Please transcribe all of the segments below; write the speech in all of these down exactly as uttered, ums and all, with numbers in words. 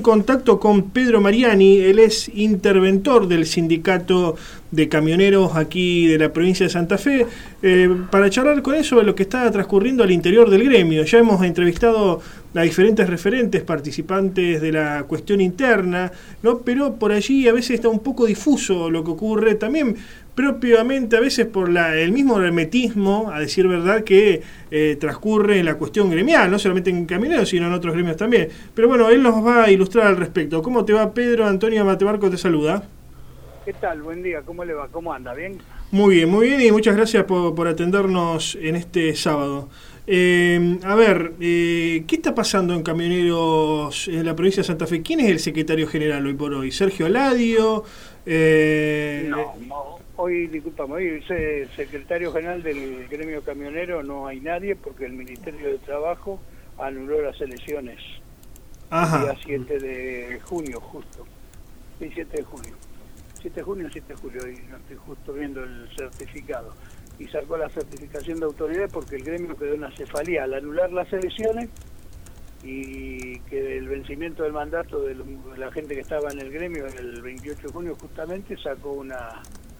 contacto con Pedro Mariani, él es interventor del sindicato de camioneros aquí de la provincia de Santa Fe, eh, para charlar con eso de lo que está transcurriendo al interior del gremio. Ya hemos entrevistado a diferentes referentes, participantes de la cuestión interna, ¿no? Pero por allí a veces está un poco difuso lo que ocurre, también propiamente a veces por la, el mismo hermetismo, a decir verdad, que eh, transcurre en la cuestión gremial, no solamente en camioneros, sino en otros gremios también. Pero bueno, él nos va a ilustrar al respecto. ¿Cómo te va, Pedro? Antonio Matebarco te saluda. ¿Qué tal? Buen día, ¿cómo le va? ¿Cómo anda? ¿Bien? Muy bien, muy bien, y muchas gracias por, por atendernos en este sábado. Eh, a ver, eh, ¿qué está pasando en camioneros en la provincia de Santa Fe? ¿Quién es el secretario general hoy por hoy? ¿Sergio Aladio? Eh, no, no, hoy, discúlpame, hoy el secretario general del gremio camionero no hay nadie porque el Ministerio de Trabajo anuló las elecciones. Ajá. El día siete de junio, justo. Sí, siete de junio. siete de junio, siete de julio, y no estoy justo viendo el certificado. Y sacó la certificación de autoridad porque el gremio quedó en acefalía al anular las elecciones y que el vencimiento del mandato de la gente que estaba en el gremio el veintiocho de junio justamente sacó una...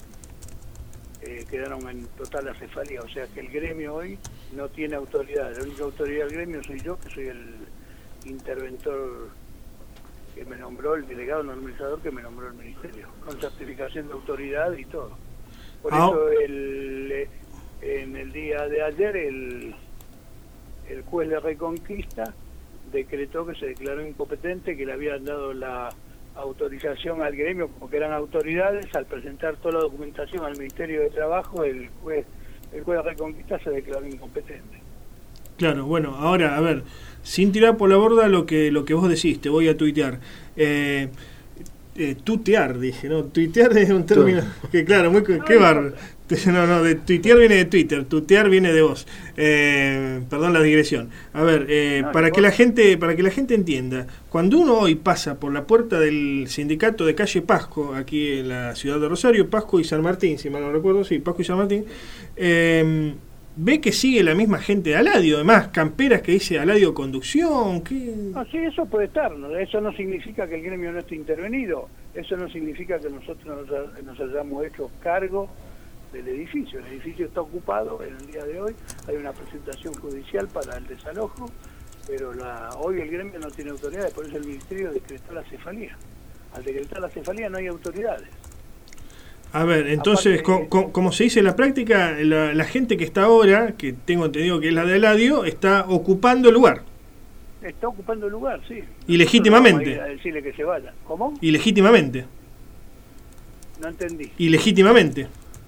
Eh, quedaron en total acefalía, o sea que el gremio hoy no tiene autoridad. La única autoridad del gremio soy yo, que soy el interventor que me nombró, el delegado normalizador que me nombró el ministerio, con certificación de autoridad y todo. Por ah. eso el, en el día de ayer el, el juez de Reconquista decretó que se declaró incompetente, que le habían dado la autorización al gremio como que eran autoridades. Al presentar toda la documentación al Ministerio de Trabajo, el juez, el juez de Reconquista se declaró incompetente. Claro, bueno, ahora, a ver, sin tirar por la borda lo que lo que vos decís, te voy a tuitear. Eh, eh, tutear, dije, ¿no? Tuitear es un término que, claro, muy... No, qué barro. No, no, de tuitear viene de Twitter, tutear viene de vos. Eh, perdón la digresión. A ver, eh, no, para que la gente para que la gente entienda, cuando uno hoy pasa por la puerta del sindicato de calle Pasco, aquí en la ciudad de Rosario, Pasco y San Martín, si mal no recuerdo, sí, Pasco y San Martín, eh, ve que sigue la misma gente de Aladio, además, camperas que dice Aladio Conducción. ¿Qué? No, sí, eso puede estar, ¿no? Eso no significa que el gremio no esté intervenido, eso no significa que nosotros nos, nos hayamos hecho cargo del edificio. El edificio está ocupado en el día de hoy, hay una presentación judicial para el desalojo, pero la, hoy el gremio no tiene autoridades, por eso el ministerio decretó la cefalía. Al decretar la cefalía no hay autoridades. A ver, entonces, Aparte, co co como se dice en la práctica, la, la gente que está ahora, que tengo entendido que es la de Aladio, está ocupando el lugar. Está ocupando el lugar, sí. Ilegítimamente. No vamos a decirle que se vaya. ¿Cómo? Ilegítimamente. No entendí. Ilegítimamente.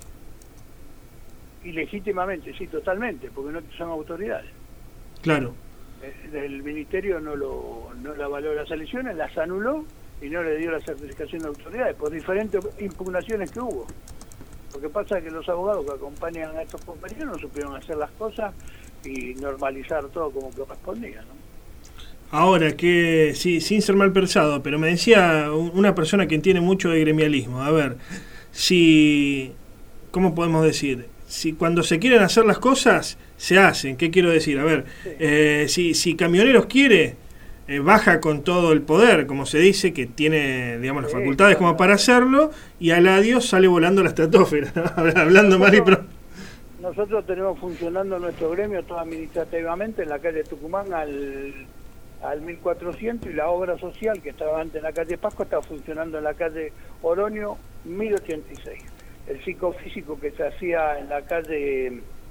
Ilegítimamente, sí, totalmente, porque no son autoridades. Claro. El, el ministerio no lo no la avaló las elecciones, las anuló y no le dio la certificación de autoridades por diferentes impugnaciones que hubo. Lo que pasa es que los abogados que acompañan a estos compañeros no supieron hacer las cosas y normalizar todo como correspondía, ¿no? Ahora, que sí, sin ser mal pensado, pero me decía una persona que entiende mucho de gremialismo, a ver, si, ¿cómo podemos decir? Si cuando se quieren hacer las cosas, se hacen. ¿Qué quiero decir? A ver, sí. eh, si, si Camioneros quiere, eh, baja con todo el poder, como se dice, que tiene, digamos, las sí, facultades claro, como para hacerlo, y Aladio sale volando a la estratosfera, hablando mal y pro. Nosotros tenemos funcionando nuestro gremio todo administrativamente en la calle Tucumán al, al mil cuatrocientos, y la obra social que estaba antes en la calle Pasco está funcionando en la calle Oroño mil ochenta y seis. El psicofísico que se hacía en la calle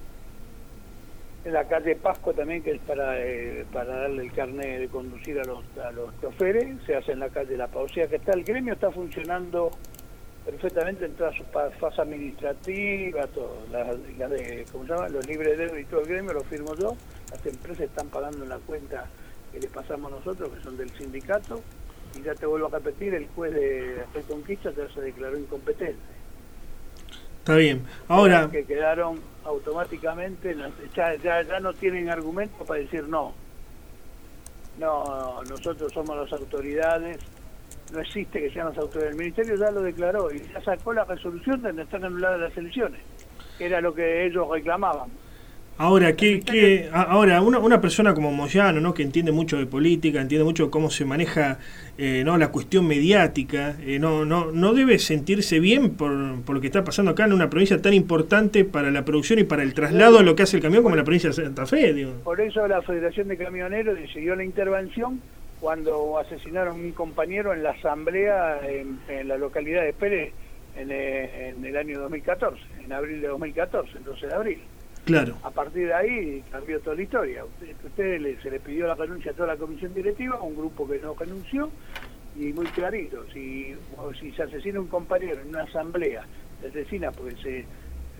en la calle Pasco también, que es para eh, para darle el carnet de conducir a los a los choferes, se hace en la calle La Paz. O sea que está el gremio está funcionando perfectamente en toda su fase administrativa, todo, la, la de, ¿cómo se llama? Los libres de y todo el gremio lo firmo yo. Las empresas están pagando en la cuenta que les pasamos nosotros, que son del sindicato, y ya te vuelvo a repetir, el juez de Reconquista ya se declaró incompetente. Está bien. Ahora, que quedaron automáticamente, ya, ya, ya no tienen argumento para decir no. No, nosotros somos las autoridades, no existe que sean las autoridades. El ministerio ya lo declaró y ya sacó la resolución de donde están anuladas las elecciones, que era lo que ellos reclamaban. Ahora, ¿qué, qué, ahora una, una persona como Moyano, ¿no?, que entiende mucho de política, entiende mucho cómo se maneja eh, ¿no?, la cuestión mediática, eh, no, no, no debe sentirse bien por, por lo que está pasando acá en una provincia tan importante para la producción y para el traslado de lo que hace el camión como la provincia de Santa Fe, digo. Por eso la Federación de Camioneros decidió la intervención cuando asesinaron a un compañero en la asamblea en, en la localidad de Pérez en, eh, en el año dos mil catorce, en abril de dos mil catorce, el doce de abril. Claro. A partir de ahí cambió toda la historia. Ustedes usted le, se le pidió la renuncia a toda la comisión directiva, un grupo que no renunció, y muy clarito, si, si se asesina un compañero en una asamblea, se asesina porque se eh,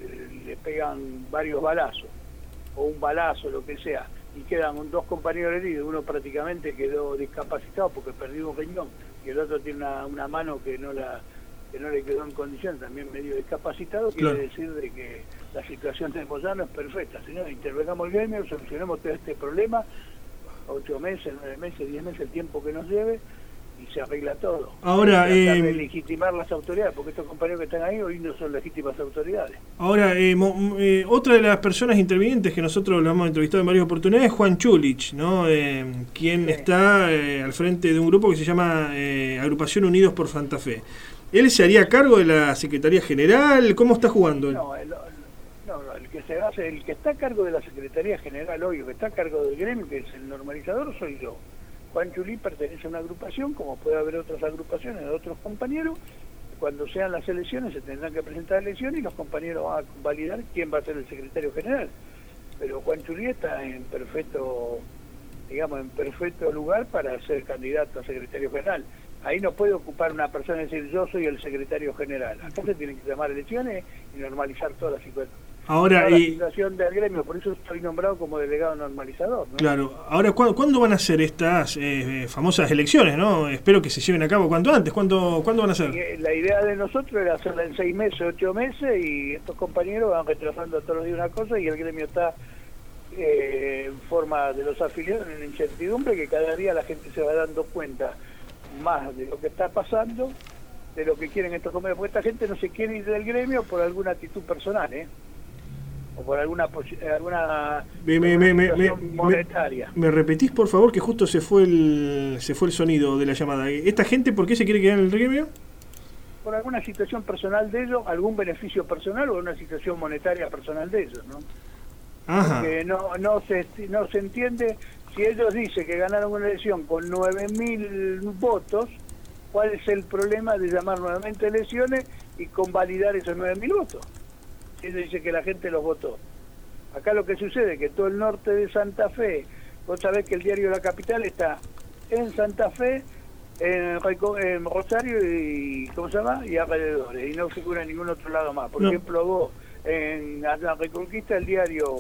le pegan varios balazos, o un balazo, lo que sea, y quedan dos compañeros heridos, uno prácticamente quedó discapacitado porque perdió un riñón, y el otro tiene una, una mano que no la que no le quedó en condición, también medio discapacitado, claro. Quiere decir de que la situación de Moyano es perfecta. Señor, intervengamos el gremio, solucionemos todo este problema, ocho meses, nueve meses, diez meses, el tiempo que nos lleve, y se arregla todo. Ahora, eh, de legitimar las autoridades, porque estos compañeros que están ahí hoy no son legítimas autoridades. Ahora, eh, mo, eh, otra de las personas intervinientes que nosotros lo hemos entrevistado en varias oportunidades es Juan Chulich, ¿no? Eh, quien sí. está eh, al frente de un grupo que se llama eh, Agrupación Unidos por Santa Fe. ¿Él se haría cargo de la Secretaría General? ¿Cómo está jugando él? No, el, no, no, el que se hace, el que está a cargo de la Secretaría General hoy, el que está a cargo del gremio, que es el normalizador, soy yo. Juan Chulí pertenece a una agrupación, como puede haber otras agrupaciones de otros compañeros. Cuando sean las elecciones se tendrán que presentar elecciones y los compañeros van a validar quién va a ser el secretario general. Pero Juan Chulí está en perfecto, digamos, en perfecto lugar para ser candidato a secretario general. Ahí no puede ocupar una persona y decir yo soy el secretario general. Acá se tienen que llamar elecciones y normalizar toda la situación. Ahora, toda la y... situación del gremio, por eso estoy nombrado como delegado normalizador, ¿no? Claro. Ahora, ¿cuándo, ¿cuándo van a ser estas eh, famosas elecciones, no? Espero que se lleven a cabo cuanto antes. ¿Cuándo, ¿cuándo van a ser? La idea de nosotros era hacerla en seis meses, ocho meses, y estos compañeros van retrasando todos los días una cosa y el gremio está eh, en forma de los afiliados en incertidumbre, que cada día la gente se va dando cuenta más de lo que está pasando, de lo que quieren estos compañeros, porque esta gente no se quiere ir del gremio por alguna actitud personal, ¿eh? O por alguna alguna, me, me, me, me, monetaria. Me, me repetís, por favor, que justo se fue el se fue el sonido de la llamada. ¿Esta gente por qué se quiere quedar en el gremio? Por alguna situación personal de ellos, algún beneficio personal o una situación monetaria personal de ellos, ¿no? Ajá. Porque no, no, se, no se entiende. Si ellos dicen que ganaron una elección con nueve mil votos, ¿cuál es el problema de llamar nuevamente elecciones y convalidar esos nueve mil votos? Si ellos dicen que la gente los votó. Acá lo que sucede es que todo el norte de Santa Fe, vos sabés que el diario La Capital está en Santa Fe, en, en Rosario y, ¿cómo se llama? Y alrededores, y no figura en ningún otro lado más. Por no. ejemplo, vos en la Reconquista, el diario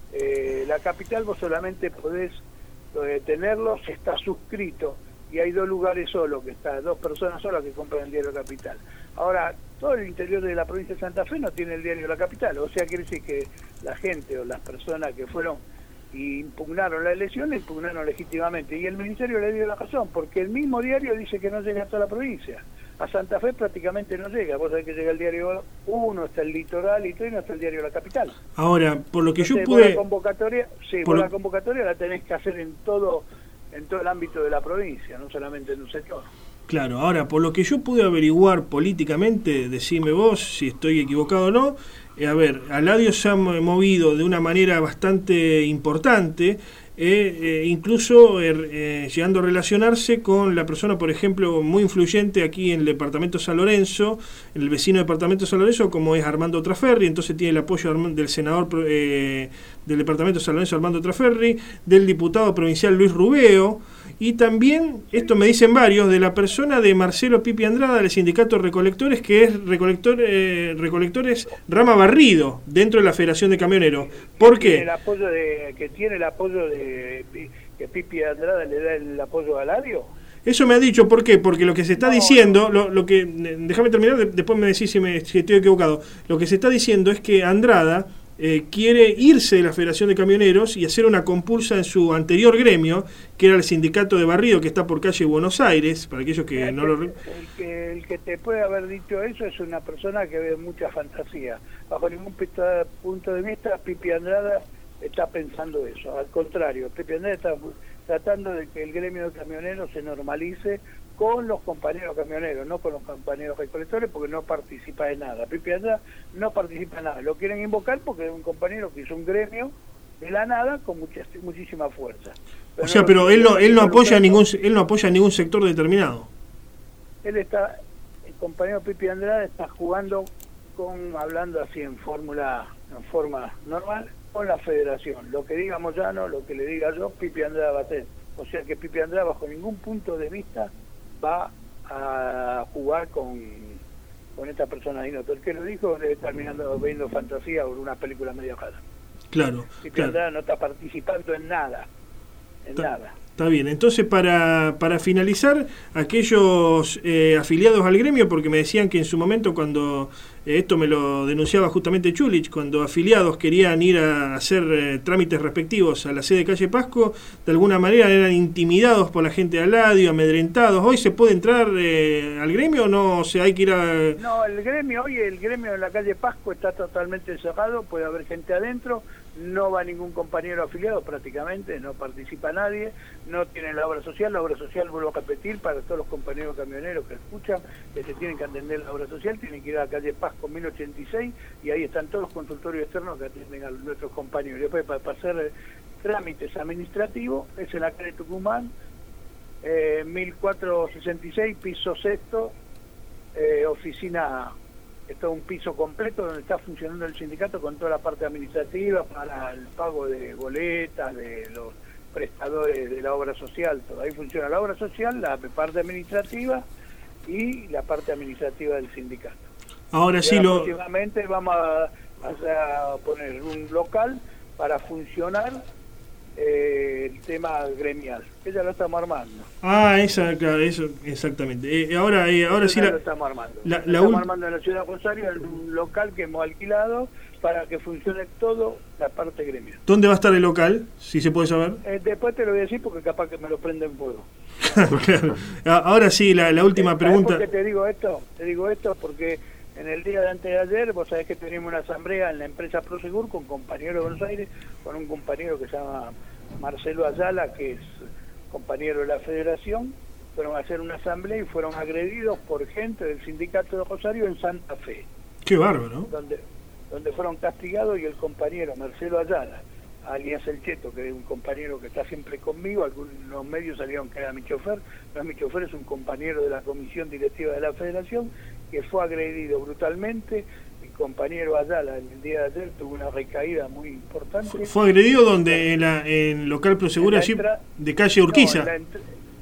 eh, La Capital, vos solamente podés eh, tenerlo si está suscrito, y hay dos lugares solos, que está dos personas solas que compran el diario La Capital. Ahora, todo el interior de la provincia de Santa Fe no tiene el diario La Capital, o sea, quiere decir que la gente o las personas que fueron y impugnaron la elección, la impugnaron legítimamente, y el ministerio le dio la razón, porque el mismo diario dice que no llega a toda la provincia. A Santa Fe prácticamente no llega, vos sabés que llega el diario uno, está el Litoral y todo, y no está el diario La Capital. Ahora, por lo que Entonces, yo pude... La convocatoria, sí, por lo... la convocatoria la tenés que hacer en todo, en todo el ámbito de la provincia, no solamente en un sector. Claro, ahora, por lo que yo pude averiguar políticamente, decime vos si estoy equivocado o no, eh, a ver, Aladio se ha movido de una manera bastante importante, eh, eh, incluso eh, eh, llegando a relacionarse con la persona, por ejemplo, muy influyente aquí en el departamento de San Lorenzo, en el vecino departamento de San Lorenzo, como es Armando Traferri, entonces tiene el apoyo del senador eh, del departamento de San Lorenzo, Armando Traferri, del diputado provincial Luis Rubeo, y también, esto me dicen varios, de la persona de Marcelo Pipi Andrada del sindicato Recolectores, que es recolector, eh, Recolectores Rama Barrido, dentro de la Federación de Camioneros. ¿Por qué? Tiene el apoyo de, que tiene el apoyo de que Pipi Andrada le da el apoyo a Aladio. Eso me ha dicho, ¿por qué? Porque lo que se está no, diciendo, lo, lo que déjame terminar, después me decís si, me, si estoy equivocado. Lo que se está diciendo es que Andrada Eh, quiere irse de la Federación de Camioneros y hacer una compulsa en su anterior gremio, que era el sindicato de Barrido, que está por calle Buenos Aires, para aquellos que el no que, lo... El que, el que te puede haber dicho eso es una persona que ve mucha fantasía. Bajo ningún punto de vista, Pipi Andrada está pensando eso. Al contrario, Pepe Andrade está tratando de que el gremio de camioneros se normalice con los compañeros camioneros, no con los compañeros recolectores, porque no participa de nada. Pepe Andrade no participa en nada. Lo quieren invocar porque es un compañero que hizo un gremio de la nada con mucha, muchísima fuerza. Pero o sea, no, pero él no, él no apoya ningún, él no apoya ningún sector determinado. Él está, el compañero Pepe Andrade está jugando con, hablando así en fórmula, en forma normal, con la federación. Lo que diga Moyano, lo que le diga yo, Pepe Andrade va a hacer. O sea que Pepe Andrade bajo ningún punto de vista va a jugar con, con esta persona de Inoto. El que lo dijo debe estar mirando, viendo fantasía o una película media rara. Claro. Pepe claro. Andrade no está participando en nada. En Ta, nada. Está bien. Entonces, para, para finalizar, aquellos eh, afiliados al gremio, porque me decían que en su momento, cuando eh, esto me lo denunciaba justamente Chulich, cuando afiliados querían ir a hacer eh, trámites respectivos a la sede de Calle Pasco, de alguna manera eran intimidados por la gente de Aladio, amedrentados. ¿Hoy se puede entrar eh, al gremio o no? O sea, hay que ir a... No, el gremio, hoy el gremio en la Calle Pasco está totalmente cerrado, puede haber gente adentro, no va ningún compañero afiliado prácticamente, no participa nadie, no tienen la obra social. La obra social, vuelvo a repetir, para todos los compañeros camioneros que escuchan, que se tienen que atender la obra social, tienen que ir a la Calle Pasco mil ochenta y seis, y ahí están todos los consultorios externos que atienden a nuestros compañeros. Y después, para, para hacer trámites administrativos, es en la calle Tucumán, eh, mil cuatrocientos sesenta y seis, piso sexto, eh, oficina. Esto es un piso completo donde está funcionando el sindicato con toda la parte administrativa para el pago de boletas, de los prestadores de la obra social. Todo ahí funciona la obra social, la parte administrativa y la parte administrativa del sindicato. Ahora y sí ahora lo... próximamente vamos a, a poner un local para funcionar eh, el tema gremial, que ya lo estamos armando. Ah, esa, claro, eso, exactamente. Eh, ahora eh, ahora sí ya la... lo estamos armando. La, lo la estamos ul... armando en la ciudad de Rosario, en un local que hemos alquilado para que funcione todo la parte gremial. ¿Dónde va a estar el local, si se puede saber? Eh, después te lo voy a decir porque capaz que me lo prende en fuego. Claro. Ahora sí, la, la última ¿Sabes pregunta... por qué te digo esto? Te digo esto porque en el día de antes de ayer, vos sabés que teníamos una asamblea en la empresa Prosegur con compañeros de Buenos Aires, con un compañero que se llama Marcelo Ayala, que es compañero de la federación. Fueron a hacer una asamblea y fueron agredidos por gente del sindicato de Rosario en Santa Fe. Qué bárbaro. Donde, donde fueron castigados, y el compañero Marcelo Ayala, alias El Cheto, que es un compañero que está siempre conmigo, algunos medios salieron que era mi chofer, no es mi chofer, es un compañero de la comisión directiva de la federación, que fue agredido brutalmente. Mi compañero Ayala en el día de ayer tuvo una recaída muy importante. ¿Fue, fue agredido donde? En la en local Prosegur allí de calle Urquiza. No, en, la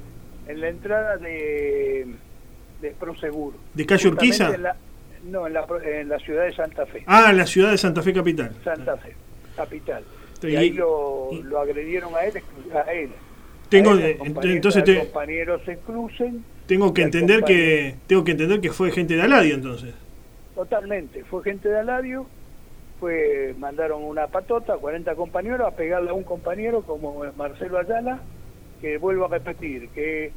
en la entrada de, de Prosegur. ¿De calle Urquiza? En la, no, en la, en la ciudad de Santa Fe. Ah, en la ciudad de Santa Fe capital. Santa Fe, capital. Y, y ahí lo, lo agredieron a él, a él. Tengo, a él, entonces te, compañeros se crucen. Tengo que entender que tengo que entender que fue gente de Aladio entonces. Totalmente, fue gente de Aladio, fue mandaron una patota, cuarenta compañeros, a pegarle a un compañero como Marcelo Ayala, que vuelvo a repetir, que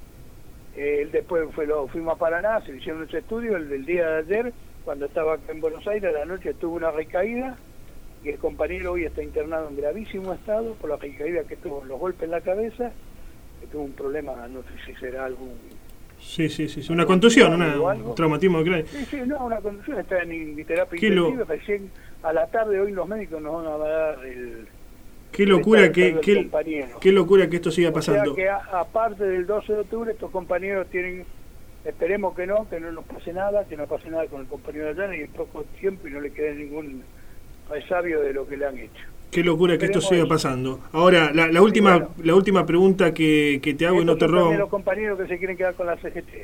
eh, él después fue lo fuimos a Paraná, se le hicieron ese estudio, el del día de ayer, cuando estaba acá en Buenos Aires, a la noche tuvo una recaída, y el compañero hoy está internado en gravísimo estado por la recaída que tuvo, los golpes en la cabeza, que tuvo un problema, no sé si será algún... Sí, sí, sí, una contusión, una, un traumatismo de Sí, sí, no, una contusión, está en terapia intensiva, lo... recién a la tarde hoy los médicos nos van a dar el... Qué locura, que, qué, qué locura que esto siga pasando. O sea que a, aparte del doce de octubre, estos compañeros tienen, esperemos que no, que no nos pase nada, que no pase nada con el compañero de Ayala y en poco tiempo y no le quede ningún resabio de lo que le han hecho. Qué locura que esto siga pasando. Ahora, la, la última bueno, la última pregunta que, que te hago y no te robo. Los compañeros que se quieren quedar con la C G T.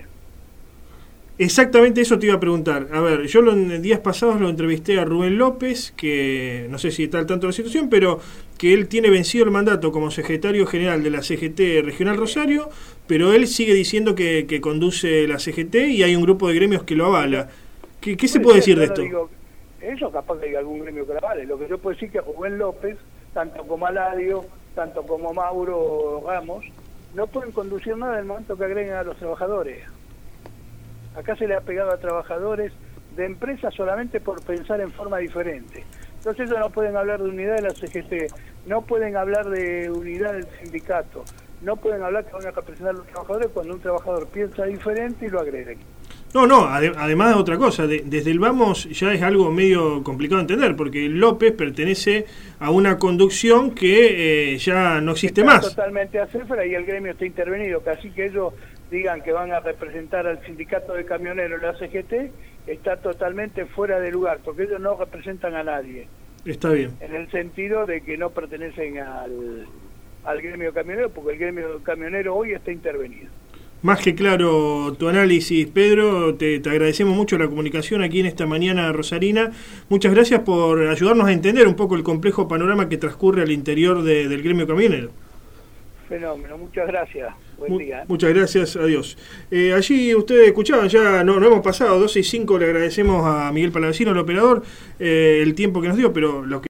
Exactamente eso te iba a preguntar. A ver, yo lo, en días pasados lo entrevisté a Rubén López, que no sé si está al tanto de la situación, pero que él tiene vencido el mandato como secretario general de la C G T Regional Rosario, pero él sigue diciendo que, que conduce la C G T y hay un grupo de gremios que lo avala. ¿Qué, qué se puede decir de esto? Digo, eso capaz que hay algún gremio que la vale. Lo que yo puedo decir que Rubén López, tanto como Aladio, tanto como Mauro Ramos, no pueden conducir nada en el momento que agreguen a los trabajadores. Acá se le ha pegado a trabajadores de empresas solamente por pensar en forma diferente. Entonces ellos no pueden hablar de unidad de la C G T, no pueden hablar de unidad del sindicato, no pueden hablar que van a representar a los trabajadores cuando un trabajador piensa diferente y lo agreden. No, no, ade además de otra cosa, de, desde el vamos ya es algo medio complicado de entender, porque López pertenece a una conducción que eh, ya no existe está más. Totalmente acéfala y el gremio está intervenido, que así que ellos digan que van a representar al sindicato de camioneros, la C G T, está totalmente fuera de lugar, porque ellos no representan a nadie. Está bien. En el sentido de que no pertenecen al, al gremio camionero, porque el gremio camionero hoy está intervenido. Más que claro tu análisis, Pedro, te, te agradecemos mucho la comunicación aquí en esta mañana rosarina. Muchas gracias por ayudarnos a entender un poco el complejo panorama que transcurre al interior de, del gremio camionero. Fenómeno, muchas gracias. Buen Mu día. ¿eh? Muchas gracias, adiós. Eh, allí ustedes escuchaban, ya no, no hemos pasado, doce y cinco, le agradecemos a Miguel Palavecino, el operador, eh, el tiempo que nos dio, pero lo que